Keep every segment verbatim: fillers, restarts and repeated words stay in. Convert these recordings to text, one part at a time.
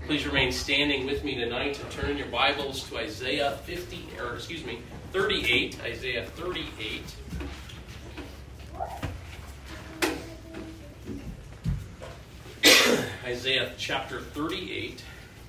Please remain standing with me tonight and turn your Bibles to Isaiah fifty, or excuse me, thirty-eight. Isaiah thirty-eight. Isaiah chapter thirty-eight.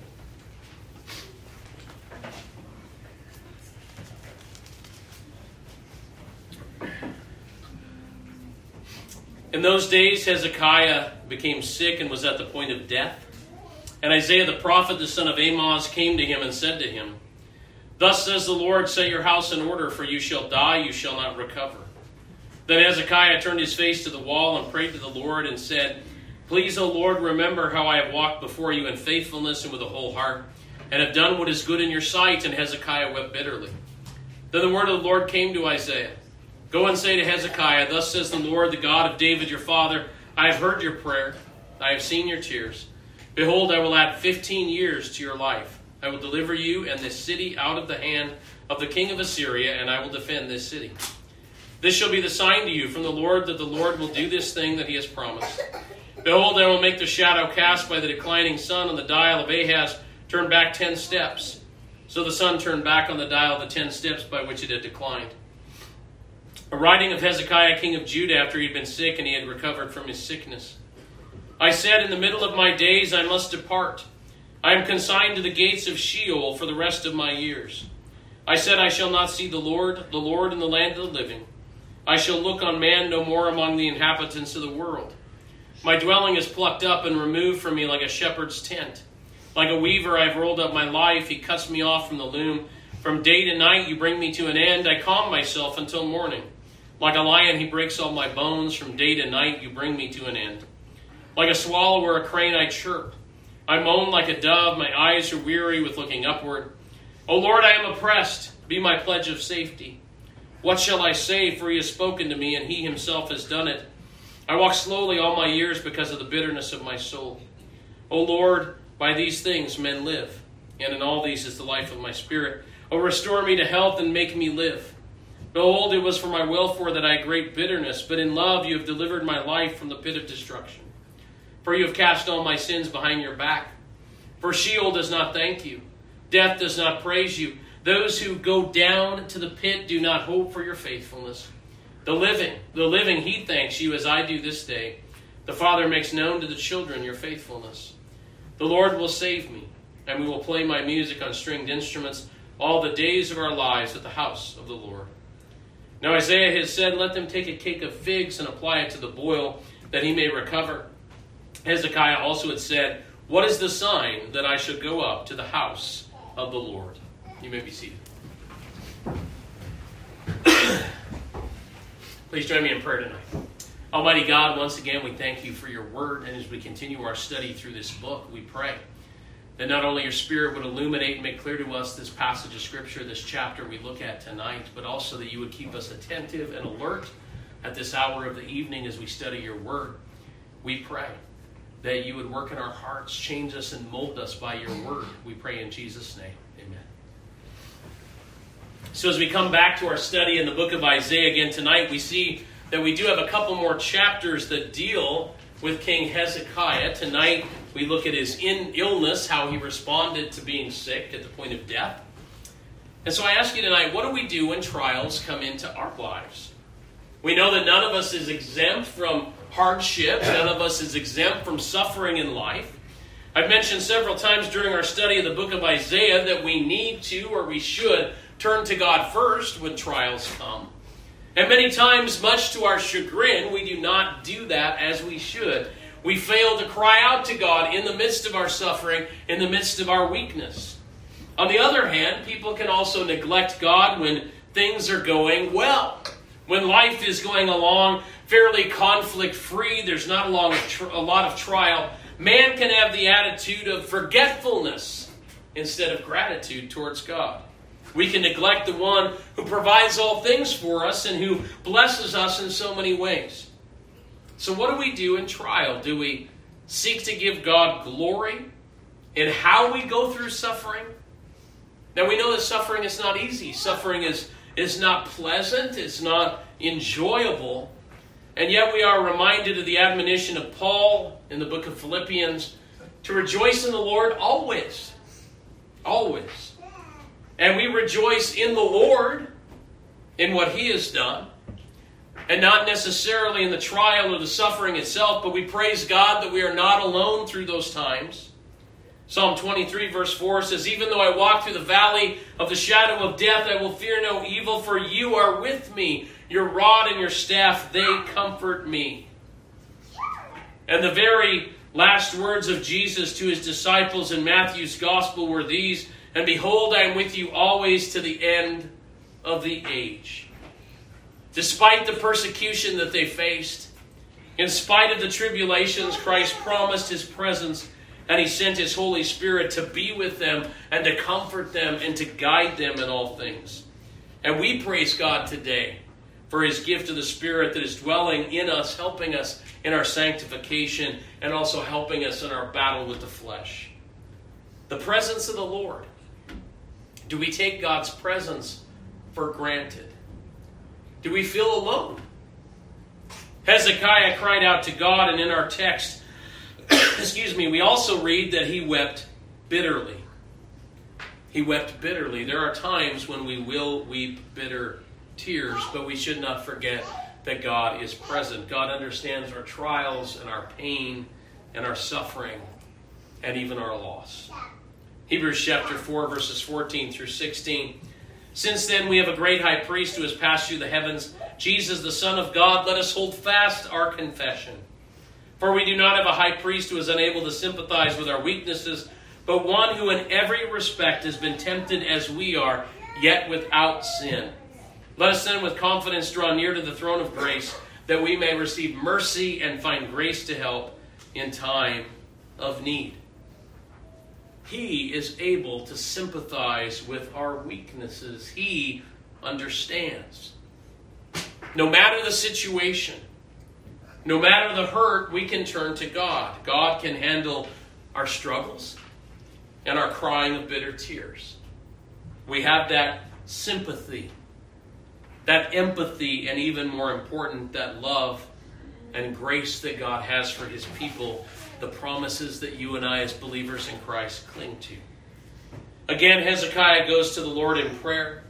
In those days, Hezekiah became sick and was at the point of death. And Isaiah the prophet, the son of Amoz, came to him and said to him, "Thus says the Lord, set your house in order, for you shall die, you shall not recover." Then Hezekiah turned his face to the wall and prayed to the Lord and said, "Please, O Lord, remember how I have walked before you in faithfulness and with a whole heart, and have done what is good in your sight." And Hezekiah wept bitterly. Then the word of the Lord came to Isaiah. "Go and say to Hezekiah, thus says the Lord, the God of David your father, I have heard your prayer, I have seen your tears. Behold, I will add fifteen years to your life. I will deliver you and this city out of the hand of the king of Assyria, and I will defend this city. This shall be the sign to you from the Lord, that the Lord will do this thing that he has promised. Behold, I will make the shadow cast by the declining sun on the dial of Ahaz turn back ten steps." So the sun turned back on the dial the ten steps by which it had declined. A writing of Hezekiah, king of Judah, after he had been sick and he had recovered from his sickness. "I said, in the middle of my days I must depart. I am consigned to the gates of Sheol for the rest of my years. I said, I shall not see the Lord, the Lord in the land of the living. I shall look on man no more among the inhabitants of the world. My dwelling is plucked up and removed from me like a shepherd's tent. Like a weaver I have rolled up my life. He cuts me off from the loom. From day to night you bring me to an end. I calm myself until morning. Like a lion he breaks all my bones. From day to night you bring me to an end. Like a swallow or a crane I chirp. I moan like a dove. My eyes are weary with looking upward. O Lord, I am oppressed. Be my pledge of safety. What shall I say? For he has spoken to me, and he himself has done it. I walk slowly all my years because of the bitterness of my soul. O Lord, by these things men live, and in all these is the life of my spirit. O restore me to health and make me live. Behold, it was for my welfare that I had great bitterness, but in love you have delivered my life from the pit of destruction. For you have cast all my sins behind your back. For Sheol does not thank you. Death does not praise you. Those who go down to the pit do not hope for your faithfulness. The living, the living, he thanks you as I do this day. The Father makes known to the children your faithfulness. The Lord will save me, and we will play my music on stringed instruments all the days of our lives at the house of the Lord." Now Isaiah had said, "Let them take a cake of figs and apply it to the boil, that he may recover." Hezekiah also had said, "What is the sign that I should go up to the house of the Lord?" You may be seated. Please join me in prayer tonight. Almighty God, once again, we thank you for your word. And as we continue our study through this book, we pray that not only your Spirit would illuminate and make clear to us this passage of Scripture, this chapter we look at tonight, but also that you would keep us attentive and alert at this hour of the evening as we study your word. We pray that you would work in our hearts, change us, and mold us by your word. We pray in Jesus' name. Amen. So as we come back to our study in the book of Isaiah again tonight, we see that we do have a couple more chapters that deal with King Hezekiah. Tonight, we look at his in illness, how he responded to being sick at the point of death. And so I ask you tonight, what do we do when trials come into our lives? We know that none of us is exempt from hardship. None of us is exempt from suffering in life. I've mentioned several times during our study of the book of Isaiah that we need to, or we should, turn to God first when trials come. And many times, much to our chagrin, we do not do that as we should. We fail to cry out to God in the midst of our suffering, in the midst of our weakness. On the other hand, people can also neglect God when things are going well. When life is going along fairly conflict-free, there's not a lot, of tr- a lot of trial, man can have the attitude of forgetfulness instead of gratitude towards God. We can neglect the one who provides all things for us and who blesses us in so many ways. So what do we do in trial? Do we seek to give God glory in how we go through suffering? Now we know that suffering is not easy. Suffering is, is not pleasant. It's not enjoyable. And yet we are reminded of the admonition of Paul in the book of Philippians to rejoice in the Lord always. Always. And we rejoice in the Lord, in what He has done, and not necessarily in the trial or the suffering itself, but we praise God that we are not alone through those times. Psalm twenty-three verse four says, "Even though I walk through the valley of the shadow of death, I will fear no evil, for you are with me. Your rod and your staff, they comfort me." And the very last words of Jesus to His disciples in Matthew's Gospel were these, "And behold, I am with you always to the end of the age." Despite the persecution that they faced, in spite of the tribulations, Christ promised His presence, and He sent His Holy Spirit to be with them and to comfort them and to guide them in all things. And we praise God today for His gift of the Spirit that is dwelling in us, helping us in our sanctification, and also helping us in our battle with the flesh. The presence of the Lord. Do we take God's presence for granted? Do we feel alone? Hezekiah cried out to God, and in our text, excuse me, we also read that he wept bitterly. He wept bitterly. There are times when we will weep bitter tears, but we should not forget that God is present. God understands our trials and our pain and our suffering and even our loss. Hebrews chapter four, verses fourteen through sixteen. "Since then we have a great high priest who has passed through the heavens, Jesus the Son of God. Let us hold fast our confession. For we do not have a high priest who is unable to sympathize with our weaknesses, but one who in every respect has been tempted as we are, yet without sin. Let us then with confidence draw near to the throne of grace, that we may receive mercy and find grace to help in time of need." He is able to sympathize with our weaknesses. He understands. No matter the situation, no matter the hurt, we can turn to God. God can handle our struggles and our crying of bitter tears. We have that sympathy, that empathy, and even more important, that love and grace that God has for His people, the promises that you and I as believers in Christ cling to. Again, Hezekiah goes to the Lord in prayer.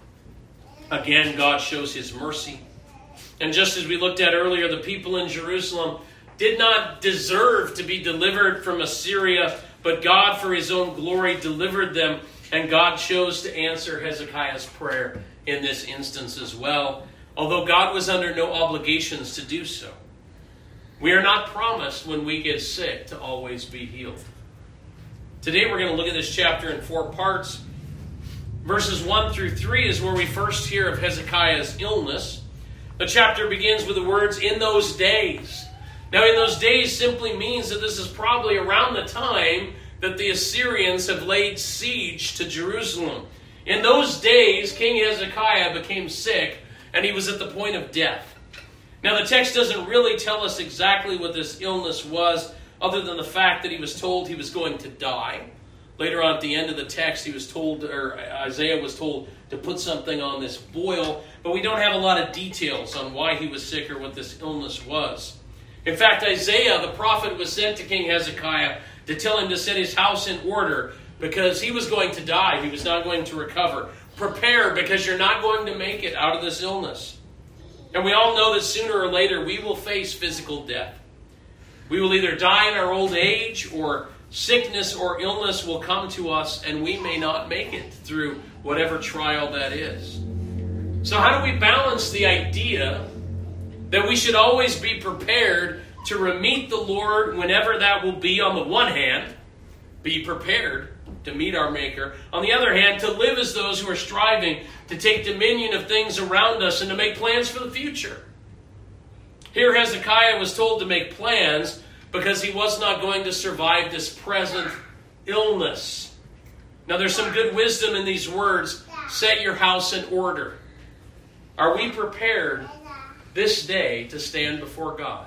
Again, God shows His mercy. And just as we looked at earlier, the people in Jerusalem did not deserve to be delivered from Assyria, but God, for His own glory, delivered them, and God chose to answer Hezekiah's prayer in this instance as well, although God was under no obligations to do so. We are not promised when we get sick to always be healed. Today we're going to look at this chapter in four parts. Verses one through three is where we first hear of Hezekiah's illness. The chapter begins with the words, "in those days." Now, in those days simply means that this is probably around the time that the Assyrians have laid siege to Jerusalem. In those days, King Hezekiah became sick, and he was at the point of death. Now, the text doesn't really tell us exactly what this illness was, other than the fact that he was told he was going to die. Later on at the end of the text, he was told, or Isaiah was told to put something on this boil, but we don't have a lot of details on why he was sick or what this illness was. In fact, Isaiah, the prophet, was sent to King Hezekiah to tell him to set his house in order because he was going to die. He was not going to recover. Prepare, because you're not going to make it out of this illness. And we all know that sooner or later we will face physical death. We will either die in our old age, or sickness or illness will come to us and we may not make it through whatever trial that is. So how do we balance the idea that we should always be prepared to meet the Lord whenever that will be, on the one hand, be prepared to meet our Maker. On the other hand, to live as those who are striving to take dominion of things around us and to make plans for the future. Here Hezekiah was told to make plans because he was not going to survive this present illness. Now there's some good wisdom in these words. Set your house in order. Are we prepared this day to stand before God?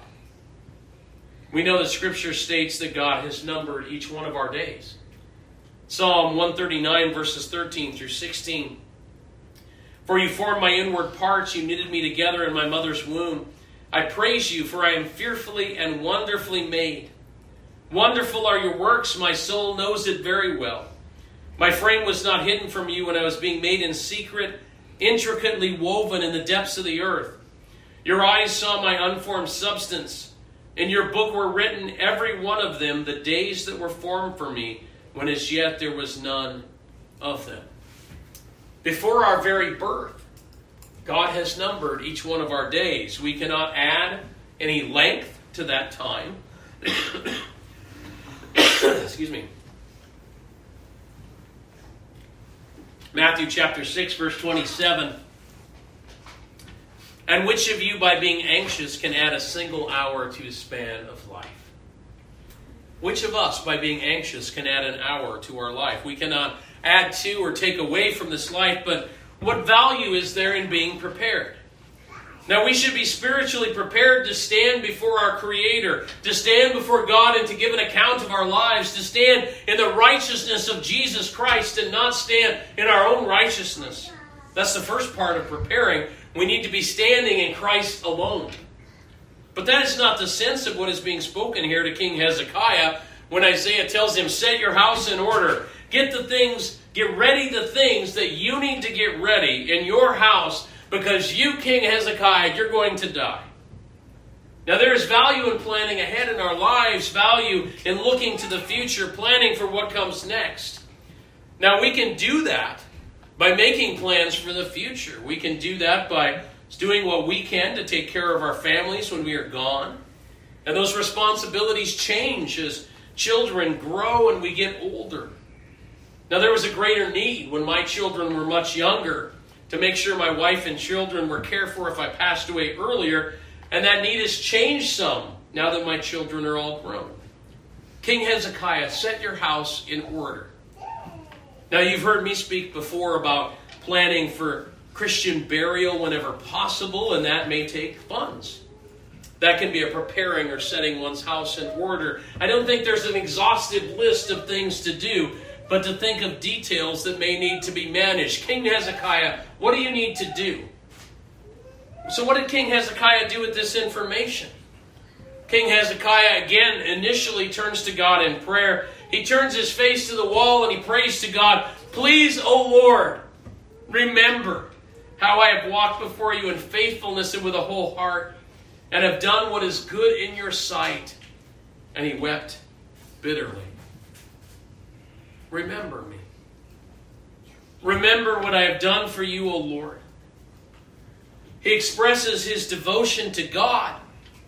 We know that Scripture states that God has numbered each one of our days. Psalm one thirty-nine, verses thirteen through sixteen. For you formed my inward parts, you knitted me together in my mother's womb. I praise you, for I am fearfully and wonderfully made. Wonderful are your works, my soul knows it very well. My frame was not hidden from you when I was being made in secret, intricately woven in the depths of the earth. Your eyes saw my unformed substance. In your book were written, every one of them, the days that were formed for me, when as yet there was none of them. Before our very birth, God has numbered each one of our days. We cannot add any length to that time. Excuse me. Matthew chapter six, verse twenty-seven. And which of you, by being anxious, can add a single hour to his span of life? Which of us, by being anxious, can add an hour to our life? We cannot add to or take away from this life, but what value is there in being prepared? Now, we should be spiritually prepared to stand before our Creator, to stand before God and to give an account of our lives, to stand in the righteousness of Jesus Christ and not stand in our own righteousness. That's the first part of preparing. We need to be standing in Christ alone. But that is not the sense of what is being spoken here to King Hezekiah when Isaiah tells him, set your house in order. Get the things, get ready the things that you need to get ready in your house, because you, King Hezekiah, you're going to die. Now, there is value in planning ahead in our lives, value in looking to the future, planning for what comes next. Now, we can do that by making plans for the future. We can do that by doing what we can to take care of our families when we are gone. And those responsibilities change as children grow and we get older. Now, there was a greater need when my children were much younger to make sure my wife and children were cared for if I passed away earlier, and that need has changed some now that my children are all grown. King Hezekiah, set your house in order. Now, you've heard me speak before about planning for Christian burial whenever possible, and that may take funds. That can be a preparing or setting one's house in order. I don't think there's an exhaustive list of things to do, but to think of details that may need to be managed. King Hezekiah, what do you need to do? So what did King Hezekiah do with this information? King Hezekiah, again, initially turns to God in prayer. He turns his face to the wall and he prays to God, please, O Lord, remember how I have walked before you in faithfulness and with a whole heart, and have done what is good in your sight. And he wept bitterly. Remember me. Remember what I have done for you, O Lord. He expresses his devotion to God.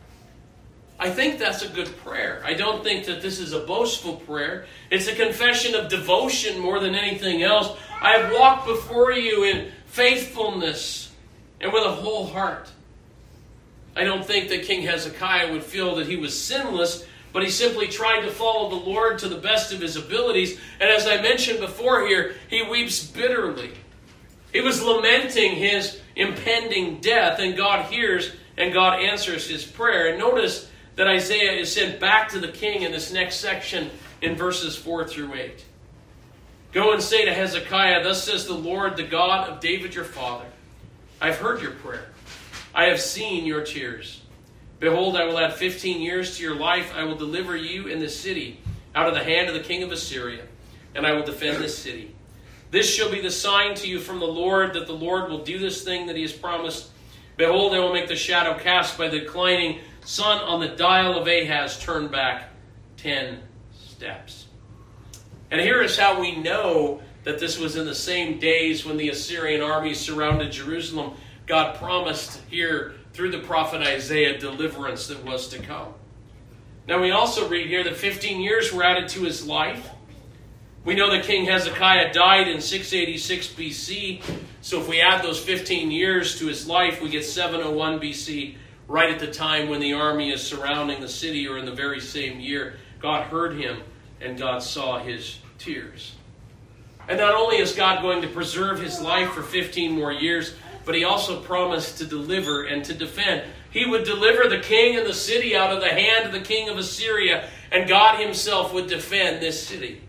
I think that's a good prayer. I don't think that this is a boastful prayer. It's a confession of devotion more than anything else. I have walked before you in faithfulness and with a whole heart. I don't think that King Hezekiah would feel that he was sinless, but he simply tried to follow the Lord to the best of his abilities. And as I mentioned before here, he weeps bitterly. He was lamenting his impending death, and God hears and God answers his prayer. And notice that Isaiah is sent back to the king in this next section in verses four through eight. Go and say to Hezekiah, thus says the Lord, the God of David your father, I have heard your prayer. I have seen your tears. Behold, I will add fifteen years to your life. I will deliver you in this city out of the hand of the king of Assyria, and I will defend this city. This shall be the sign to you from the Lord, that the Lord will do this thing that he has promised. Behold, I will make the shadow cast by the declining sun on the dial of Ahaz turn back ten steps. And here is how we know that this was in the same days when the Assyrian army surrounded Jerusalem. God promised here through the prophet Isaiah deliverance that was to come. Now we also read here that fifteen years were added to his life. We know that King Hezekiah died in six eighty-six B C. So if we add those fifteen years to his life, we get seven oh one B C, right at the time when the army is surrounding the city, or in the very same year. God heard him and God saw his tears. And not only is God going to preserve his life for fifteen more years, but he also promised to deliver and to defend. He would deliver the king and the city out of the hand of the king of Assyria, and God himself would defend this city.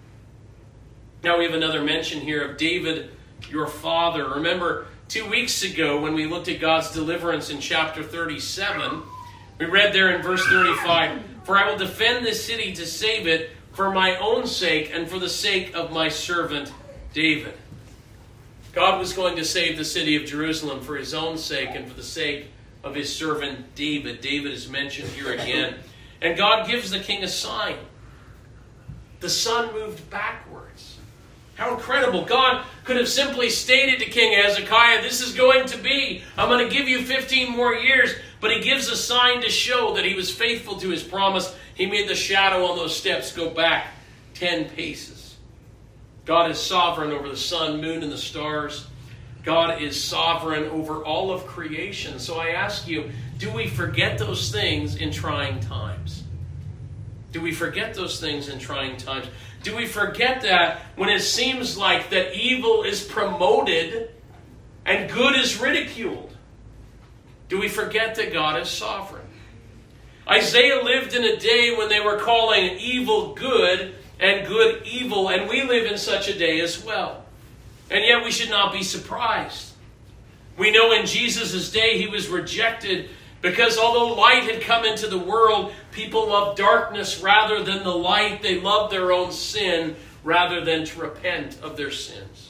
Now we have another mention here of David, your father. Remember, two weeks ago when we looked at God's deliverance in chapter thirty-seven, we read there in verse thirty-five, For I will defend this city to save it for my own sake and for the sake of my servant David. God was going to save the city of Jerusalem for his own sake and for the sake of his servant David. David is mentioned here again. And God gives the king a sign. The sun moved backwards. How incredible. God could have simply stated to King Hezekiah, this is going to be. I'm going to give you fifteen more years. But he gives a sign to show that he was faithful to his promise. He made the shadow on those steps go back ten paces. God is sovereign over the sun, moon, and the stars. God is sovereign over all of creation. So I ask you, do we forget those things in trying times? Do we forget those things in trying times? Do we forget that when it seems like that evil is promoted and good is ridiculed? Do we forget that God is sovereign? Isaiah lived in a day when they were calling evil good and good evil, and we live in such a day as well. And yet we should not be surprised. We know in Jesus' day he was rejected because although light had come into the world, people loved darkness rather than the light. They loved their own sin rather than to repent of their sins.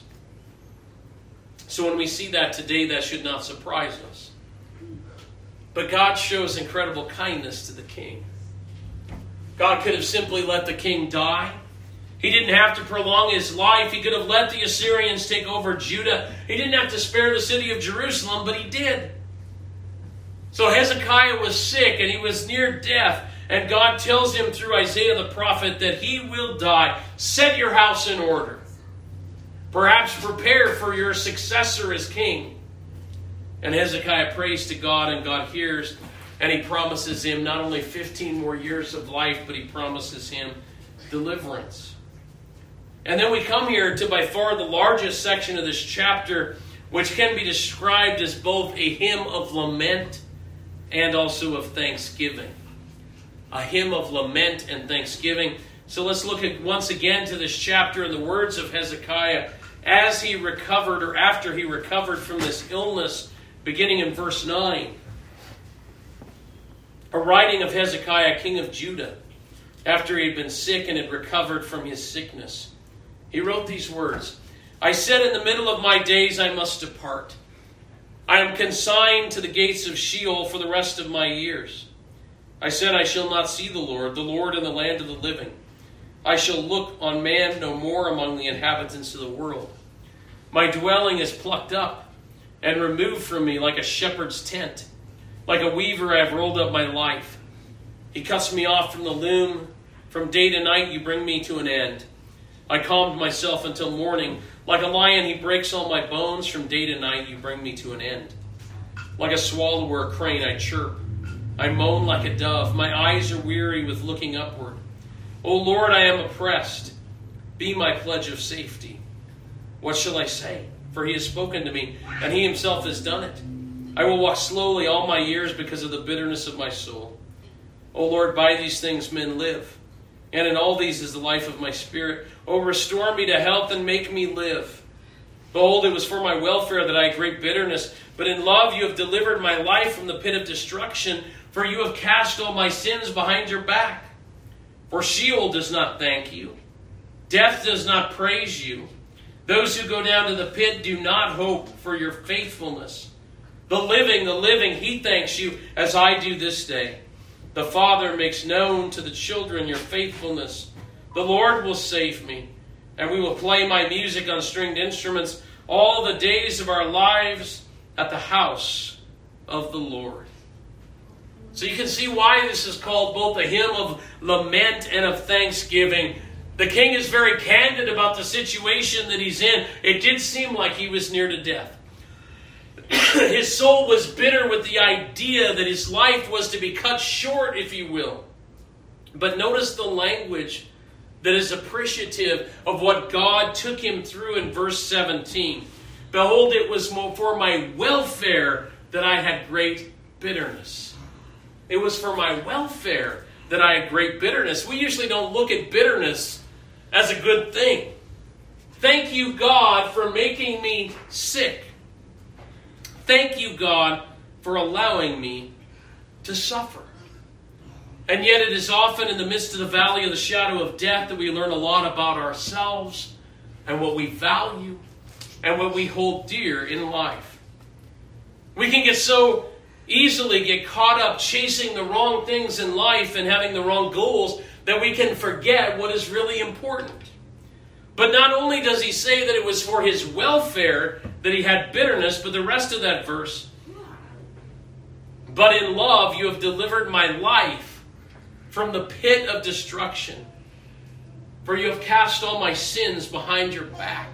So when we see that today, that should not surprise us. But God shows incredible kindness to the king. God could have simply let the king die. He didn't have to prolong his life. He could have let the Assyrians take over Judah. He didn't have to spare the city of Jerusalem, but he did. So Hezekiah was sick and he was near death. And God tells him through Isaiah the prophet that he will die. Set your house in order. Perhaps prepare for your successor as king. And Hezekiah prays to God, and God hears, and he promises him not only fifteen more years of life, but he promises him deliverance. And then we come here to by far the largest section of this chapter, which can be described as both a hymn of lament and also of thanksgiving. A hymn of lament and thanksgiving. So let's look at once again to this chapter in the words of Hezekiah as he recovered, or after he recovered from this illness, beginning in verse nine. A writing of Hezekiah, king of Judah, after he had been sick and had recovered from his sickness. He wrote these words, I said in the middle of my days I must depart. I am consigned to the gates of Sheol for the rest of my years. I said I shall not see the Lord, the Lord in the land of the living. I shall look on man no more among the inhabitants of the world. My dwelling is plucked up and removed from me like a shepherd's tent. Like a weaver I have rolled up my life. He cuts me off from the loom. From day to night you bring me to an end. I calmed myself until morning. Like a lion he breaks all my bones. From day to night you bring me to an end. Like a swallow or a crane I chirp. I moan like a dove. My eyes are weary with looking upward. O Lord, I am oppressed. Be my pledge of safety. What shall I say? For he has spoken to me, and he himself has done it. I will walk slowly all my years because of the bitterness of my soul. O Lord, by these things men live, and in all these is the life of my spirit. O restore me to health and make me live. Behold, it was for my welfare that I had great bitterness, but in love you have delivered my life from the pit of destruction, for you have cast all my sins behind your back. For Sheol does not thank you. Death does not praise you. Those who go down to the pit do not hope for your faithfulness. The living, the living, he thanks you as I do this day. The Father makes known to the children your faithfulness. The Lord will save me, and we will play my music on stringed instruments all the days of our lives at the house of the Lord. So you can see why this is called both a hymn of lament and of thanksgiving. The king is very candid about the situation that he's in. It did seem like he was near to death. His soul was bitter with the idea that his life was to be cut short, if you will. But notice the language that is appreciative of what God took him through in verse seventeen. Behold, it was for my welfare that I had great bitterness. It was for my welfare that I had great bitterness. We usually don't look at bitterness as a good thing. Thank you, God, for making me sick. Thank you, God, for allowing me to suffer. And yet it is often in the midst of the valley of the shadow of death that we learn a lot about ourselves and what we value and what we hold dear in life. We can get so easily get caught up chasing the wrong things in life and having the wrong goals that we can forget what is really important. But not only does he say that it was for his welfare that he had bitterness, but the rest of that verse, but in love you have delivered my life from the pit of destruction, for you have cast all my sins behind your back.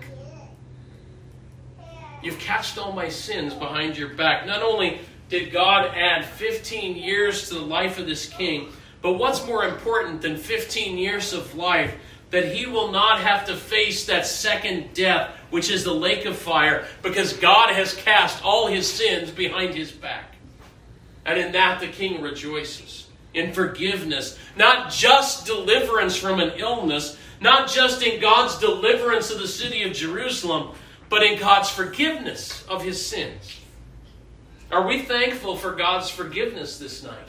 You've cast all my sins behind your back. Not only did God add fifteen years to the life of this king, but what's more important than fifteen years of life? That he will not have to face that second death, which is the lake of fire, because God has cast all his sins behind his back. And in that the king rejoices. In forgiveness. Not just deliverance from an illness, not just in God's deliverance of the city of Jerusalem, but in God's forgiveness of his sins. Are we thankful for God's forgiveness this night?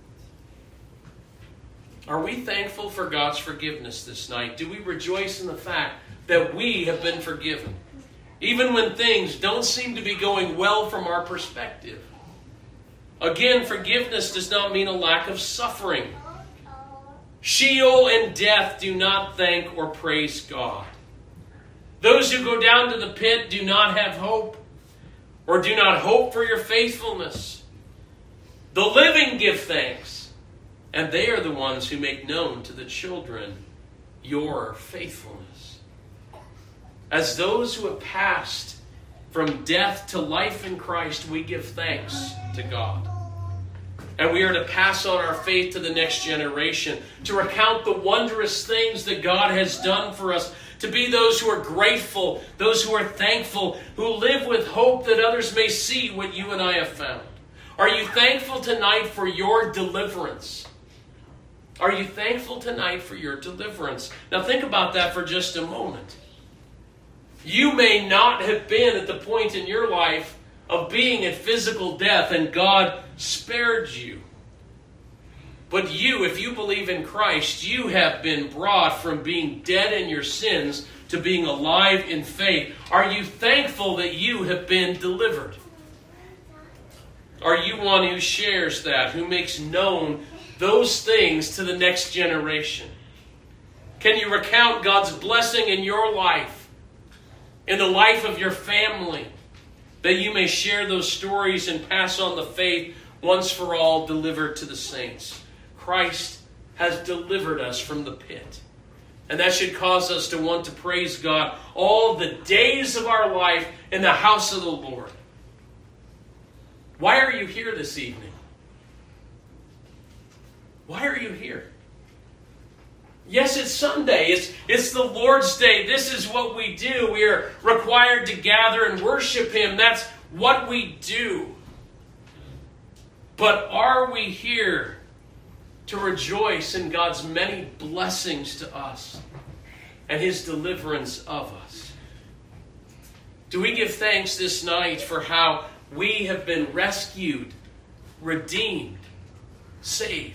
Are we thankful for God's forgiveness this night? Do we rejoice in the fact that we have been forgiven? Even when things don't seem to be going well from our perspective. Again, forgiveness does not mean a lack of suffering. Sheol and death do not thank or praise God. Those who go down to the pit do not have hope, or do not hope for your faithfulness. The living give thanks, and they are the ones who make known to the children your faithfulness. As those who have passed from death to life in Christ, we give thanks to God. And we are to pass on our faith to the next generation, to recount the wondrous things that God has done for us, to be those who are grateful, those who are thankful, who live with hope that others may see what you and I have found. Are you thankful tonight for your deliverance? Are you thankful tonight for your deliverance? Now think about that for just a moment. You may not have been at the point in your life of being at physical death, and God spared you. But you, if you believe in Christ, you have been brought from being dead in your sins to being alive in faith. Are you thankful that you have been delivered? Are you one who shares that, who makes known those things to the next generation? Can you recount God's blessing in your life, in the life of your family, that you may share those stories and pass on the faith once for all delivered to the saints? Christ has delivered us from the pit. And that should cause us to want to praise God all the days of our life in the house of the Lord. Why are you here this evening? Why are you here? Yes, it's Sunday. It's, it's the Lord's Day. This is what we do. We are required to gather and worship Him. That's what we do. But are we here to rejoice in God's many blessings to us and His deliverance of us? Do we give thanks this night for how we have been rescued, redeemed, saved?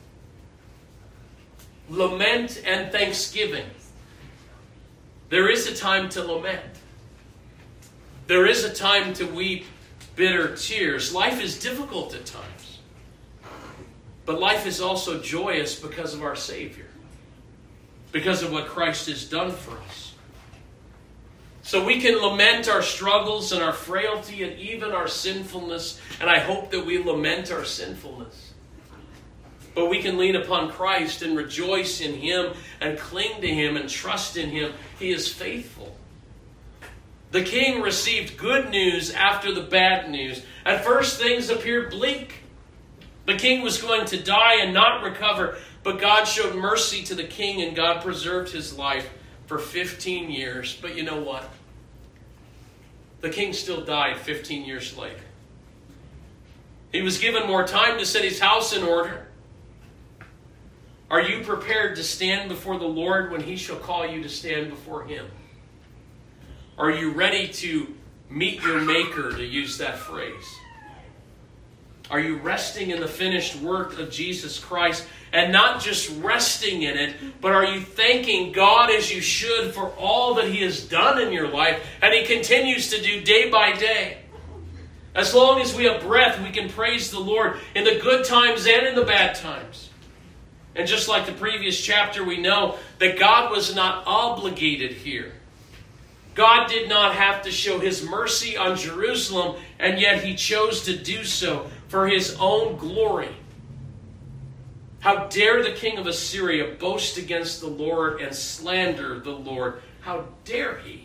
Lament and thanksgiving. There is a time to lament. There is a time to weep bitter tears. Life is difficult at times. But life is also joyous because of our Savior. Because of what Christ has done for us. So we can lament our struggles and our frailty and even our sinfulness. And I hope that we lament our sinfulness. But we can lean upon Christ and rejoice in Him and cling to Him and trust in Him. He is faithful. The king received good news after the bad news. At first things appeared bleak. The king was going to die and not recover. But God showed mercy to the king and God preserved his life for fifteen years. But you know what? The king still died fifteen years later. He was given more time to set his house in order. Are you prepared to stand before the Lord when He shall call you to stand before Him? Are you ready to meet your Maker, to use that phrase? Are you resting in the finished work of Jesus Christ and not just resting in it, but are you thanking God as you should for all that He has done in your life and He continues to do day by day? As long as we have breath, we can praise the Lord in the good times and in the bad times. And just like the previous chapter, we know that God was not obligated here. God did not have to show His mercy on Jerusalem, and yet He chose to do so for His own glory. How dare the king of Assyria boast against the Lord and slander the Lord? How dare he?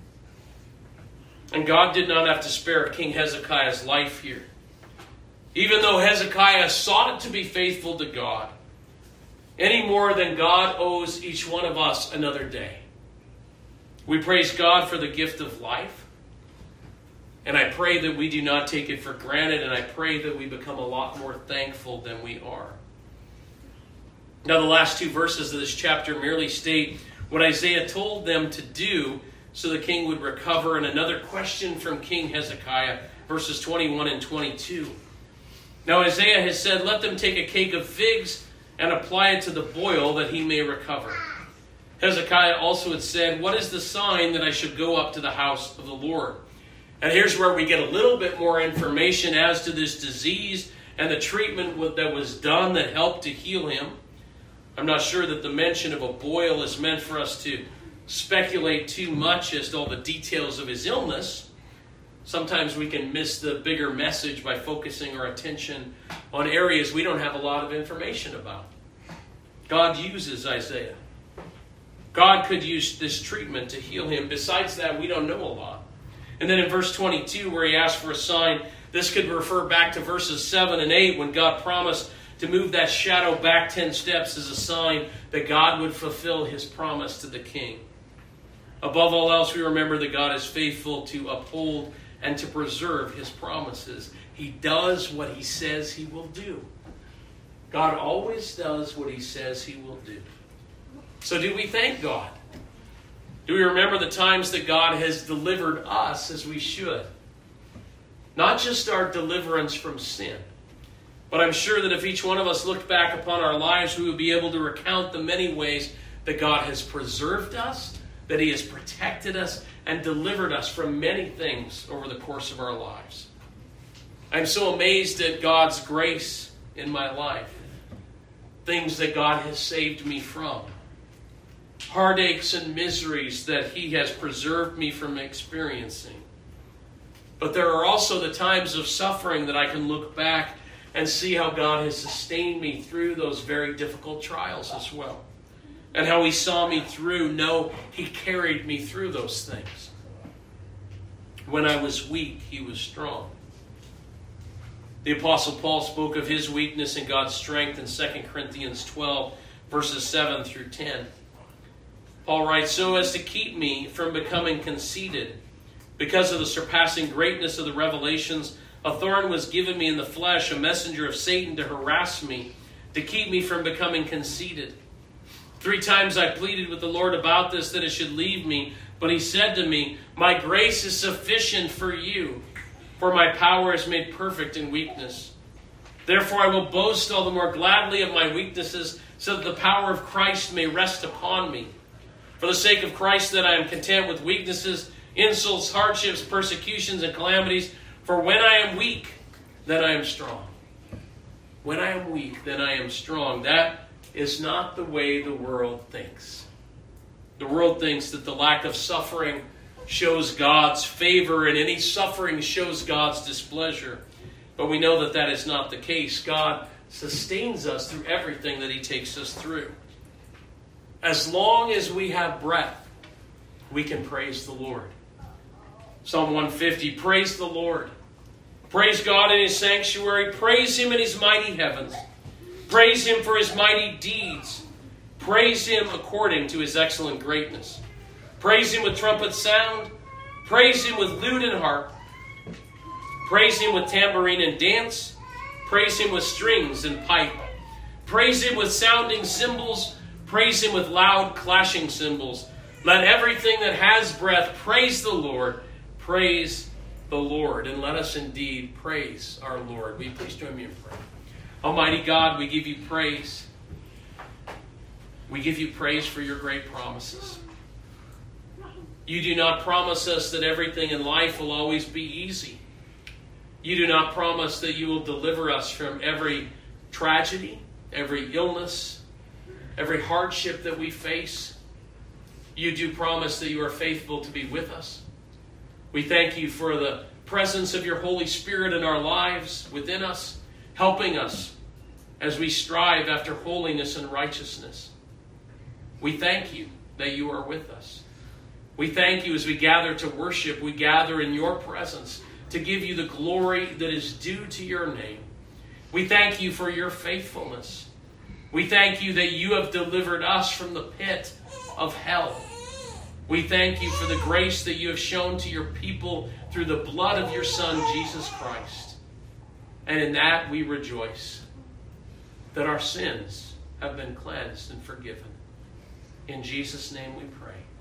And God did not have to spare King Hezekiah's life here. Even though Hezekiah sought to be faithful to God, any more than God owes each one of us another day. We praise God for the gift of life. And I pray that we do not take it for granted, and I pray that we become a lot more thankful than we are. Now, the last two verses of this chapter merely state what Isaiah told them to do so the king would recover, and another question from King Hezekiah, verses twenty-one and twenty-two. Now Isaiah has said, "Let them take a cake of figs and apply it to the boil that he may recover." Hezekiah also had said, "What is the sign that I should go up to the house of the Lord?" And here's where we get a little bit more information as to this disease and the treatment that was done that helped to heal him. I'm not sure that the mention of a boil is meant for us to speculate too much as to all the details of his illness. Sometimes we can miss the bigger message by focusing our attention on areas we don't have a lot of information about. God uses Isaiah. God could use this treatment to heal him. Besides that, we don't know a lot. And then in verse twenty-two, where he asked for a sign, this could refer back to verses seven and eight when God promised to move that shadow back ten steps as a sign that God would fulfill his promise to the king. Above all else, we remember that God is faithful to uphold and to preserve his promises. He does what he says he will do. God always does what he says he will do. So do we thank God? Do we remember the times that God has delivered us as we should? Not just our deliverance from sin, but I'm sure that if each one of us looked back upon our lives, we would be able to recount the many ways that God has preserved us, that he has protected us, and delivered us from many things over the course of our lives. I'm so amazed at God's grace in my life. Things that God has saved me from. Heartaches and miseries that he has preserved me from experiencing. But there are also the times of suffering that I can look back and see how God has sustained me through those very difficult trials as well. And how he saw me through. No, he carried me through those things. When I was weak, he was strong. The Apostle Paul spoke of his weakness and God's strength in Second Corinthians twelve, verses seven through ten. Paul writes, "So as to keep me from becoming conceited, because of the surpassing greatness of the revelations, a thorn was given me in the flesh, a messenger of Satan to harass me, to keep me from becoming conceited. Three times I pleaded with the Lord about this, that it should leave me. But he said to me, 'My grace is sufficient for you, for my power is made perfect in weakness. Therefore I will boast all the more gladly of my weaknesses, so that the power of Christ may rest upon me. For the sake of Christ, that I am content with weaknesses, insults, hardships, persecutions, and calamities. For when I am weak, then I am strong.'" When I am weak, then I am strong. That is not the way the world thinks. The world thinks that the lack of suffering shows God's favor, and any suffering shows God's displeasure. But we know that that is not the case. God sustains us through everything that he takes us through. As long as we have breath, we can praise the Lord. Psalm one fifty, praise the Lord. Praise God in his sanctuary. Praise him in his mighty heavens. Praise him for his mighty deeds. Praise him according to his excellent greatness. Praise him with trumpet sound. Praise him with lute and harp. Praise him with tambourine and dance. Praise him with strings and pipe. Praise him with sounding cymbals. Praise him with loud clashing cymbals. Let everything that has breath praise the Lord. Praise the Lord. And let us indeed praise our Lord. Will you please join me in prayer? Almighty God, we give you praise. We give you praise for your great promises. You do not promise us that everything in life will always be easy. You do not promise that you will deliver us from every tragedy, every illness, every hardship that we face. You do promise that you are faithful to be with us. We thank you for the presence of your Holy Spirit in our lives, within us, helping us as we strive after holiness and righteousness. We thank you that you are with us. We thank you as we gather to worship, we gather in your presence to give you the glory that is due to your name. We thank you for your faithfulness. We thank you that you have delivered us from the pit of hell. We thank you for the grace that you have shown to your people through the blood of your Son, Jesus Christ. And in that we rejoice that our sins have been cleansed and forgiven. In Jesus' name we pray.